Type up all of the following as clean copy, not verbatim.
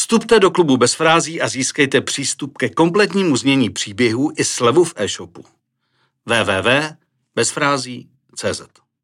Vstupte do klubu Bez frází a získejte přístup ke kompletnímu znění příběhů i slevu v e-shopu. www.bezfrází.cz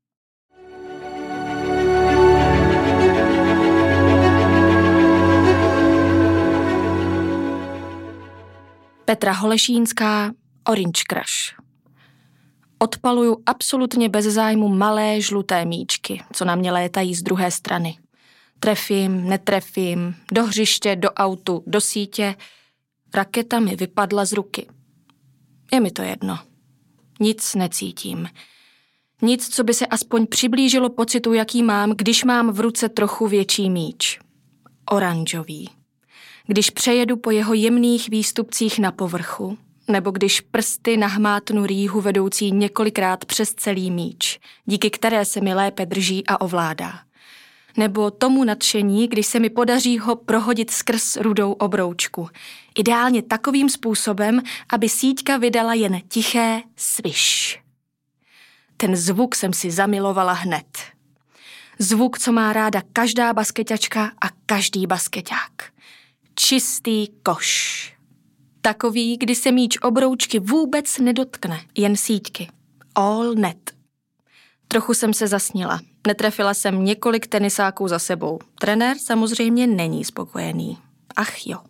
Petra Holešínská, Orange Crush. Odpaluju absolutně bez zájmu malé žluté míčky, co na mě létají z druhé strany. Trefím, netrefím, do hřiště, do autu, do sítě. Raketa mi vypadla z ruky. Je mi to jedno. Nic necítím. Nic, co by se aspoň přiblížilo pocitu, jaký mám, když mám v ruce trochu větší míč. Oranžový. Když přejedu po jeho jemných výstupcích na povrchu, nebo když prsty nahmátnu rýhu vedoucí několikrát přes celý míč, díky které se mi lépe drží a ovládá. Nebo tomu nadšení, když se mi podaří ho prohodit skrz rudou obroučku. Ideálně takovým způsobem, aby síťka vydala jen tiché sviš. Ten zvuk jsem si zamilovala hned. Zvuk, co má ráda každá basketačka a každý basketák. Čistý koš. Takový, kdy se míč obroučky vůbec nedotkne, jen síťky. All net. Trochu jsem se zasnila. Netrefila jsem několik tenisáků za sebou. Trenér samozřejmě není spokojený. Ach jo.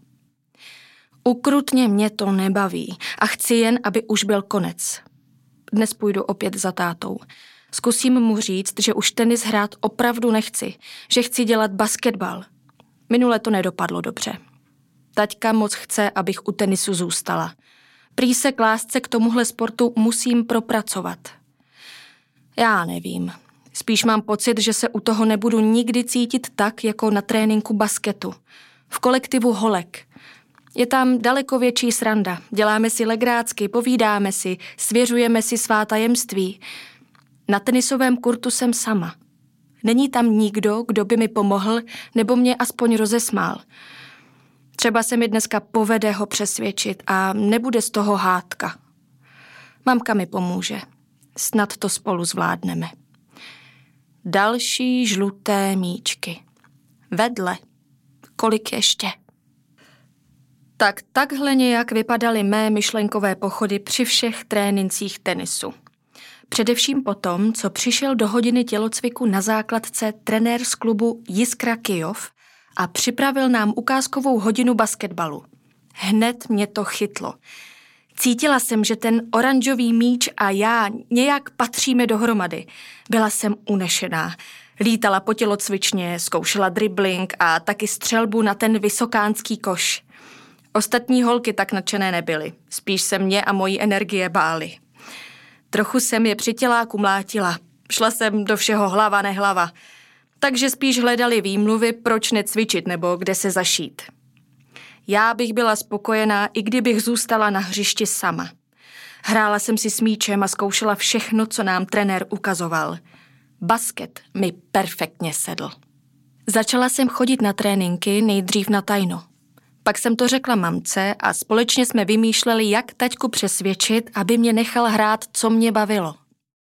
Ukrutně mě to nebaví a chci jen, aby už byl konec. Dnes půjdu opět za tátou. Zkusím mu říct, že už tenis hrát opravdu nechci, že chci dělat basketbal. Minule to nedopadlo dobře. Taťka moc chce, abych u tenisu zůstala. Prý se k lásce k tomuhle sportu musím propracovat. Já nevím. Spíš mám pocit, že se u toho nebudu nikdy cítit tak, jako na tréninku basketu. V kolektivu holek. Je tam daleko větší sranda. Děláme si legrácky, povídáme si, svěřujeme si svá tajemství. Na tenisovém kurtu jsem sama. Není tam nikdo, kdo by mi pomohl, nebo mě aspoň rozesmál. Třeba se mi dneska povede ho přesvědčit a nebude z toho hádka. Mamka mi pomůže. Snad to spolu zvládneme. Další žluté míčky. Vedle. Kolik ještě? Tak takhle nějak vypadaly mé myšlenkové pochody při všech trénincích tenisu. Především potom, co přišel do hodiny tělocviku na základce trenér z klubu Jiskra Kyjov a připravil nám ukázkovou hodinu basketbalu. Hned mě to chytlo. Cítila jsem, že ten oranžový míč a já nějak patříme dohromady. Byla jsem unešená. Lítala po tělocvičně, zkoušela dribbling a taky střelbu na ten vysokánský koš. Ostatní holky tak nadšené nebyly. Spíš se mě a mojí energie bály. Trochu jsem je při těláku mlátila. Šla jsem do všeho hlava nehlava. Takže spíš hledali výmluvy, proč necvičit nebo kde se zašít. Já bych byla spokojená, i kdybych zůstala na hřišti sama. Hrála jsem si s míčem a zkoušela všechno, co nám trenér ukazoval. Basket mi perfektně sedl. Začala jsem chodit na tréninky nejdřív na tajno. Pak jsem to řekla mamce a společně jsme vymýšleli, jak taťku přesvědčit, aby mě nechal hrát, co mě bavilo.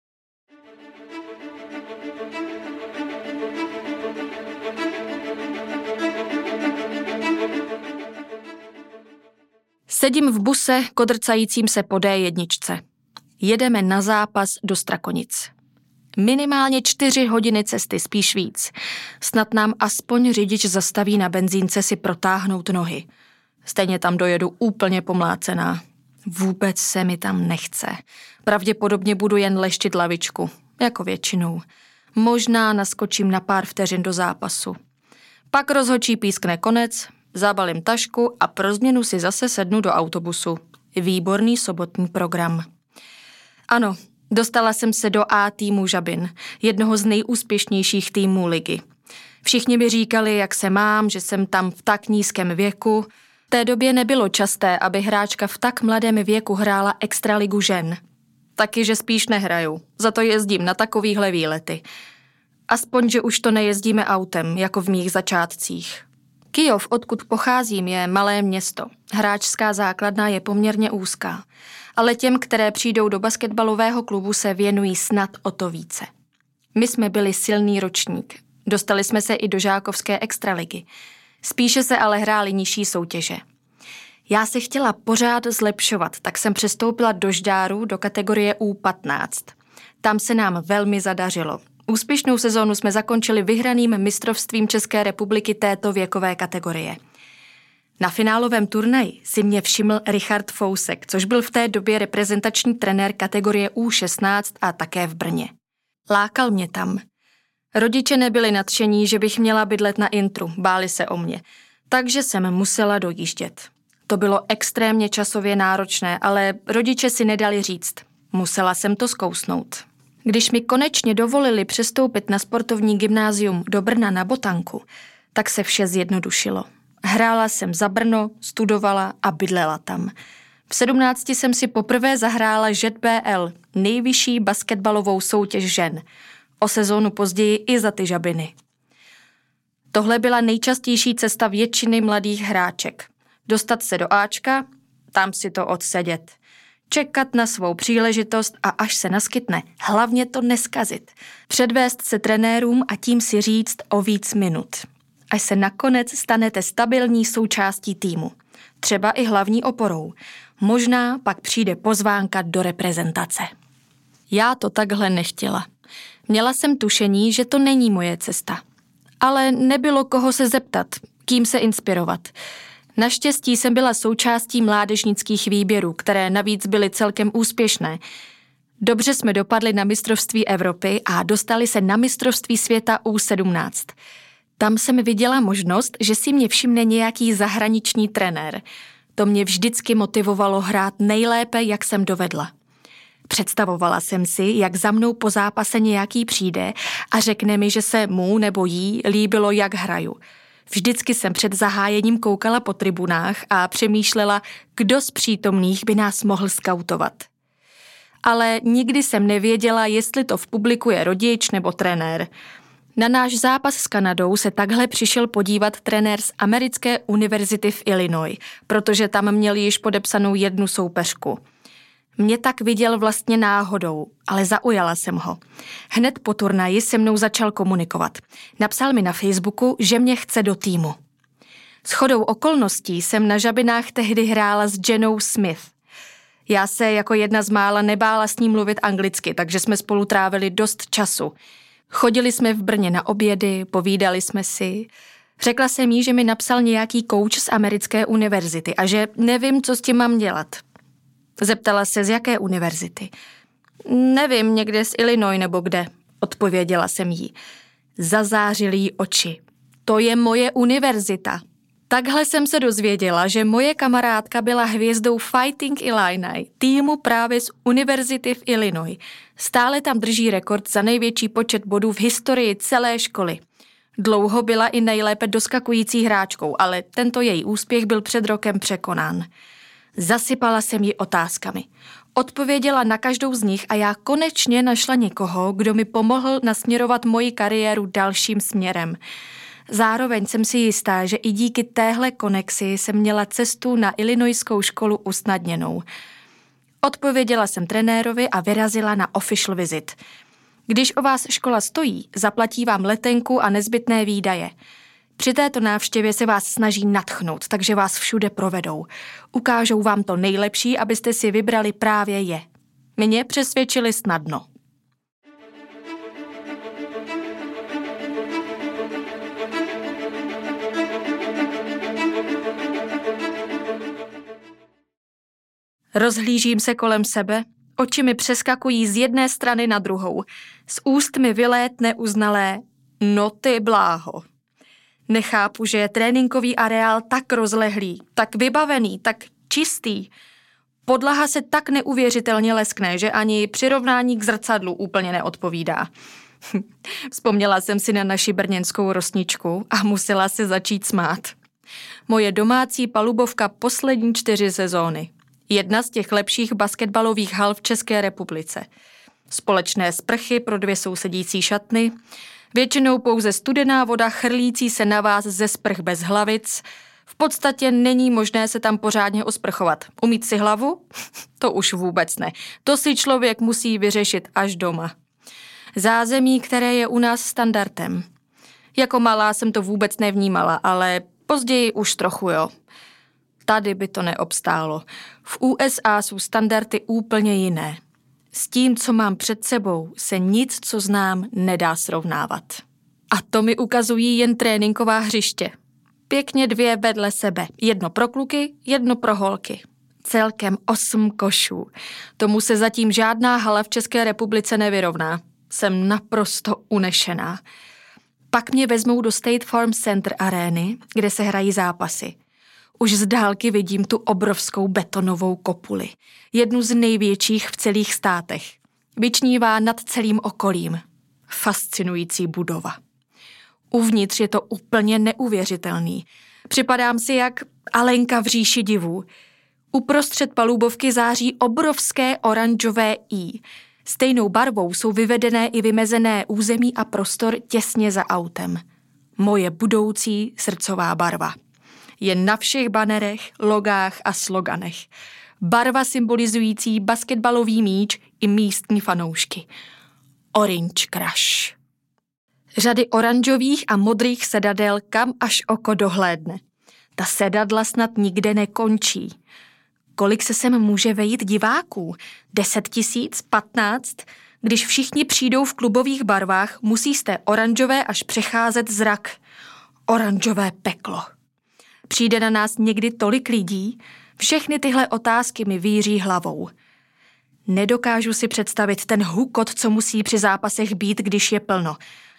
Sedím v buse, kodrcajícím se po D1. Jedeme na zápas do Strakonic. Minimálně 4 hodiny cesty, spíš víc. Snad nám aspoň řidič zastaví na benzínce si protáhnout nohy. Stejně tam dojedu úplně pomlácená. Vůbec se mi tam nechce. Pravděpodobně budu jen leštit lavičku, jako většinou. Možná naskočím na pár vteřin do zápasu. Pak rozhodčí pískne konec, zabalím tašku a pro změnu si zase sednu do autobusu. Výborný sobotní program. Ano, dostala jsem se do A týmu Žabin, jednoho z nejúspěšnějších týmů ligy. Všichni mi říkali, jak se mám, že jsem tam v tak nízkém věku. V té době nebylo časté, aby hráčka v tak mladém věku hrála extraligu žen. Taky, že spíš nehraju, za to jezdím na takovýhle výlety. Aspoň, že už to nejezdíme autem, jako v mých začátcích. Kyjov, odkud pocházím, je malé město. Hráčská základna je poměrně úzká. Ale těm, které přijdou do basketbalového klubu, se věnují snad o to více. My jsme byli silný ročník. Dostali jsme se i do žákovské extraligy. Spíše se ale hrály nižší soutěže. Já se chtěla pořád zlepšovat, tak jsem přestoupila do Žďáru do kategorie U15. Tam se nám velmi zadařilo. Úspěšnou sezónu jsme zakončili vyhraným mistrovstvím České republiky této věkové kategorie. Na finálovém turnaji si mě všiml Richard Fousek, což byl v té době reprezentační trenér kategorie U16 a také v Brně. Lákal mě tam. Rodiče nebyli nadšení, že bych měla bydlet na intru, báli se o mě, takže jsem musela dojíždět. To bylo extrémně časově náročné, ale rodiče si nedali říct. Musela jsem to zkousnout. Když mi konečně dovolili přestoupit na sportovní gymnázium do Brna na Botanku, tak se vše zjednodušilo. Hrála jsem za Brno, studovala a bydlela tam. V 17 jsem si poprvé zahrála ŽBL, nejvyšší basketbalovou soutěž žen. O sezónu později i za ty žabiny. Tohle byla nejčastější cesta většiny mladých hráček. Dostat se do Ačka, tam si to odsedět. Čekat na svou příležitost a až se naskytne, hlavně to neskazit. Předvést se trenérům a tím si říct o víc minut. Až se nakonec stanete stabilní součástí týmu. Třeba i hlavní oporou. Možná pak přijde pozvánka do reprezentace. Já to takhle nechtěla. Měla jsem tušení, že to není moje cesta. Ale nebylo koho se zeptat, kým se inspirovat. Naštěstí jsem byla součástí mládežnických výběrů, které navíc byly celkem úspěšné. Dobře jsme dopadli na mistrovství Evropy a dostali se na mistrovství světa U17. Tam jsem viděla možnost, že si mě všimne nějaký zahraniční trenér. To mě vždycky motivovalo hrát nejlépe, jak jsem dovedla. Představovala jsem si, jak za mnou po zápase nějaký přijde a řekne mi, že se mu nebo jí líbilo, jak hraju. Vždycky jsem před zahájením koukala po tribunách a přemýšlela, kdo z přítomných by nás mohl skautovat. Ale nikdy jsem nevěděla, jestli to v publiku je rodič nebo trenér. Na náš zápas s Kanadou se takhle přišel podívat trenér z americké univerzity v Illinois, protože tam měl již podepsanou jednu soupeřku. Mě tak viděl vlastně náhodou, ale zaujala jsem ho. Hned po turnaji se mnou začal komunikovat. Napsal mi na Facebooku, že mě chce do týmu. Shodou okolností jsem na žabinách tehdy hrála s Jennou Smith. Já se jako jedna z mála nebála s ním mluvit anglicky, takže jsme spolu trávili dost času. Chodili jsme v Brně na obědy, povídali jsme si. Řekla jsem jí, že mi napsal nějaký kouč z americké univerzity a že nevím, co s tím mám dělat. Zeptala se, z jaké univerzity. Nevím, někde z Illinois nebo kde, odpověděla jsem jí. Zazářily jí oči. To je moje univerzita. Takhle jsem se dozvěděla, že moje kamarádka byla hvězdou Fighting Illini, týmu právě z univerzity v Illinois. Stále tam drží rekord za největší počet bodů v historii celé školy. Dlouho byla i nejlépe doskakující hráčkou, ale tento její úspěch byl před rokem překonán. Zasypala jsem ji otázkami. Odpověděla na každou z nich a já konečně našla někoho, kdo mi pomohl nasměrovat moji kariéru dalším směrem. Zároveň jsem si jistá, že i díky téhle konexi jsem měla cestu na Illinoiskou školu usnadněnou. Odpověděla jsem trenérovi a vyrazila na official visit. Když o vás škola stojí, zaplatí vám letenku a nezbytné výdaje. Při této návštěvě se vás snaží nadchnout, takže vás všude provedou. Ukážou vám to nejlepší, abyste si vybrali právě je. Mě přesvědčili snadno. Rozhlížím se kolem sebe, oči mi přeskakují z jedné strany na druhou. Z úst mi vylétne uznalé no ty bláho. Nechápu, že je tréninkový areál tak rozlehlý, tak vybavený, tak čistý. Podlaha se tak neuvěřitelně leskne, že ani přirovnání k zrcadlu úplně neodpovídá. Vzpomněla jsem si na naši brněnskou rosničku a musela se začít smát. Moje domácí palubovka poslední 4 sezóny. Jedna z těch lepších basketbalových hal v České republice. Společné sprchy pro 2 sousedící šatny, většinou pouze studená voda chrlící se na vás ze sprch bez hlavic. V podstatě není možné se tam pořádně osprchovat. Umýt si hlavu? To už vůbec ne. To si člověk musí vyřešit až doma. Zázemí, které je u nás standardem. Jako malá jsem to vůbec nevnímala, ale Později už trochu jo. Tady by to neobstálo. V USA jsou standardy úplně jiné. S tím, co mám před sebou, se nic, co znám, nedá srovnávat. A to mi ukazují jen tréninková hřiště. Pěkně 2 vedle sebe. 1 pro kluky, 1 pro holky. Celkem 8 košů. Tomu se zatím žádná hala v České republice nevyrovná. Jsem naprosto unešená. Pak mě vezmou do State Farm Center arény, kde se hrají zápasy. Už z dálky vidím tu obrovskou betonovou kopuli. Jednu z největších v celých státech. Vyčnívá nad celým okolím. Fascinující budova. Uvnitř je to úplně neuvěřitelný. Připadám si jak Alenka v říši divů. Uprostřed palubovky září obrovské oranžové I. Stejnou barvou jsou vyvedené i vymezené území a prostor těsně za autem. Moje budoucí srdcová barva. Je na všech banerech, logách a sloganech. Barva symbolizující basketbalový míč i místní fanoušky. Orange Crush. Řady oranžových a modrých sedadel, kam až oko dohlédne. Ta sedadla snad nikde nekončí. Kolik se sem může vejít diváků? 10 000? 15? Když všichni přijdou v klubových barvách, musí z té oranžové až přecházet zrak. Oranžové peklo. Přijde na nás někdy tolik lidí? Všechny tyhle otázky mi víří hlavou. Nedokážu si představit ten hukot, co musí při zápasech být, když je plno.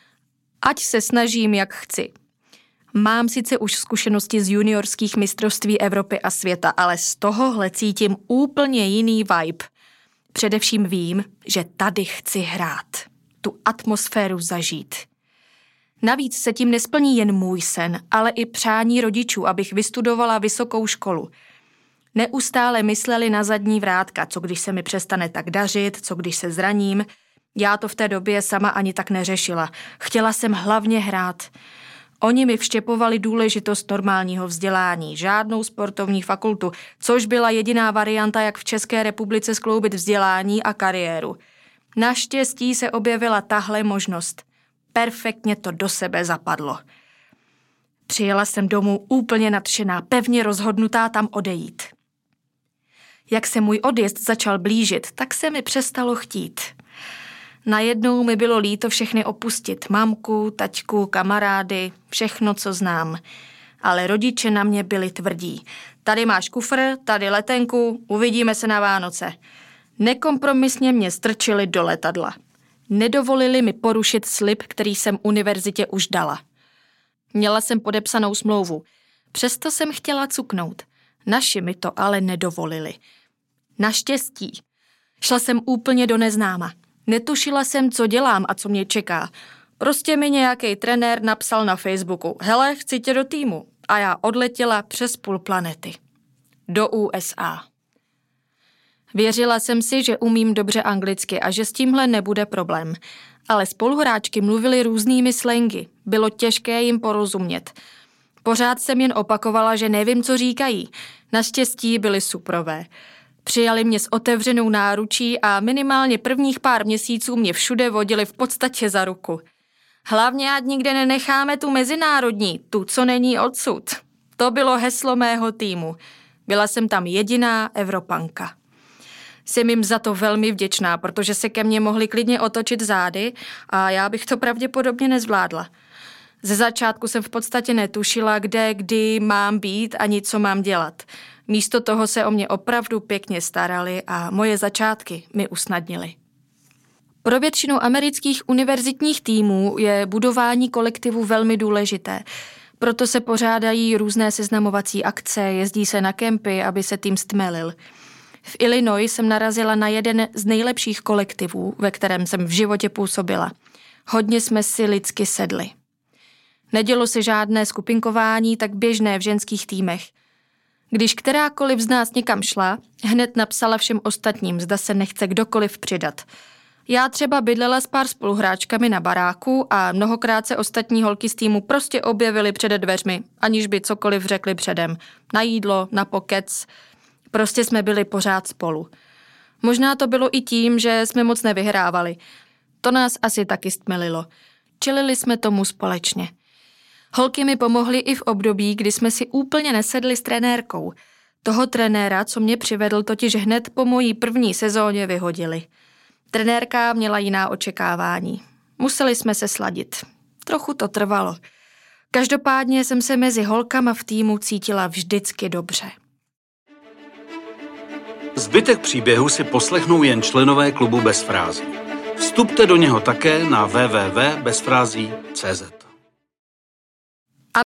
Ať se snažím, jak chci. Mám sice už zkušenosti z juniorských mistrovství Evropy a světa, ale z tohohle cítím úplně jiný vibe. Především vím, že tady chci hrát. Tu atmosféru zažít. Navíc se tím nesplní jen můj sen, ale i přání rodičů, abych vystudovala vysokou školu. Neustále mysleli na zadní vrátka, co když se mi přestane tak dařit, co když se zraním. Já to v té době sama ani tak neřešila. Chtěla jsem hlavně hrát. Oni mi vštěpovali důležitost normálního vzdělání, žádnou sportovní fakultu, což byla jediná varianta, jak v České republice skloubit vzdělání a kariéru. Naštěstí se objevila tahle možnost. Perfektně to do sebe zapadlo. Přijela jsem domů úplně nadšená, pevně rozhodnutá tam odejít. Jak se můj odjezd začal blížit, tak se mi přestalo chtít. Najednou mi bylo líto všechny opustit. Mamku, taťku, kamarády, všechno, co znám. Ale rodiče na mě byli tvrdí. Tady máš kufr, tady letenku, uvidíme se na Vánoce. Nekompromisně mě strčili do letadla. Nedovolili mi porušit slib, který jsem univerzitě už dala. Měla jsem podepsanou smlouvu. Přesto jsem chtěla cuknout. Naši mi to ale nedovolili. Naštěstí. Šla jsem úplně do neznáma. Netušila jsem, co dělám a co mě čeká. Prostě mi nějaký trenér napsal na Facebooku: hele, chci tě do týmu. A já odletěla přes půl planety. Do USA. Věřila jsem si, že umím dobře anglicky a že s tímhle nebude problém. Ale spoluhráčky mluvily různými slangy. Bylo těžké jim porozumět. Pořád jsem jen opakovala, že nevím, co říkají. Naštěstí byly suprové. Přijali mě s otevřenou náručí a minimálně prvních pár měsíců mě všude vodili v podstatě za ruku. Hlavně ať nikde nenecháme tu mezinárodní, tu, co není odsud. To bylo heslo mého týmu. Byla jsem tam jediná Evropanka. Jsem jim za to velmi vděčná, protože se ke mně mohli klidně otočit zády a já bych to pravděpodobně nezvládla. Ze začátku jsem v podstatě netušila, kde, kdy mám být ani co mám dělat. Místo toho se o mě opravdu pěkně starali a moje začátky mi usnadnily. Pro většinu amerických univerzitních týmů je budování kolektivu velmi důležité. Proto se pořádají různé seznamovací akce, jezdí se na kempy, aby se tým stmelil. V Illinois jsem narazila na jeden z nejlepších kolektivů, ve kterém jsem v životě působila. Hodně jsme si lidsky sedli. Nedělo se žádné skupinkování, tak běžné v ženských týmech. Když kterákoliv z nás někam šla, hned napsala všem ostatním, zda se nechce kdokoliv přidat. Já třeba bydlela s pár spoluhráčkami na baráku a mnohokrát se ostatní holky z týmu prostě objevily před dveřmi, aniž by cokoliv řekli předem. Na jídlo, na pokec. Prostě jsme byli pořád spolu. Možná to bylo i tím, že jsme moc nevyhrávali. To nás asi taky stmelilo. Čelili jsme tomu společně. Holky mi pomohly i v období, kdy jsme si úplně nesedli s trenérkou. Toho trenéra, co mě přivedl, totiž hned po mojí první sezóně vyhodili. Trenérka měla jiná očekávání. Museli jsme se sladit. Trochu to trvalo. Každopádně jsem se mezi holkama v týmu cítila vždycky dobře. Zbytek příběhu si poslechnou jen členové klubu Bez frází. Vstupte do něho také na www.bezfrází.cz.